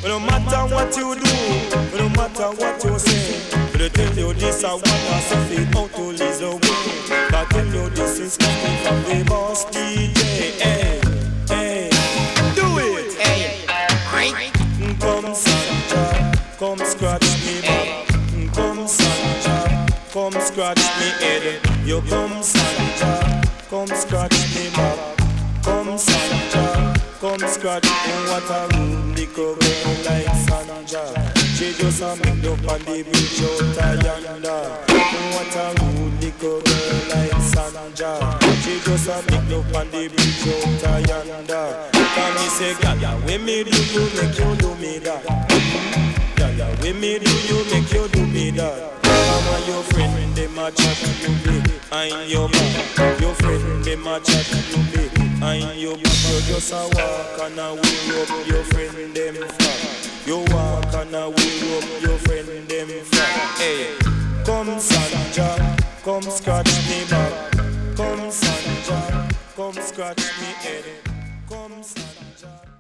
No matter what you do, no matter what you say, they tell you this I want to say it out to Liz away. But tell you this is coming from the boss DJ. Hey, hey, do it. Hey, come Sanja, come scratch me back. Come Sanja, come scratch me head. You come Sanja, come scratch me back. Come Sanja, come scratch me. What a room, little girl like Sanja. She just a make up on the bridge out a yonder. What a rude little girl like Sanja. She just a make up on the bridge out a yonder. Can me say, Gaga, when me do you make you do me that? Gaga, when me do you make you do me that? I'm a your friend, them a chat to you be. I'm your man, your friend, them a chat to you be. I'm your back, you just a walk and a wheel up your friend, them fat. You walk and a wheel up your friend, them fat. Hey, come Sanja, come scratch me back. Come Sanja, come scratch me head. Come Sanja.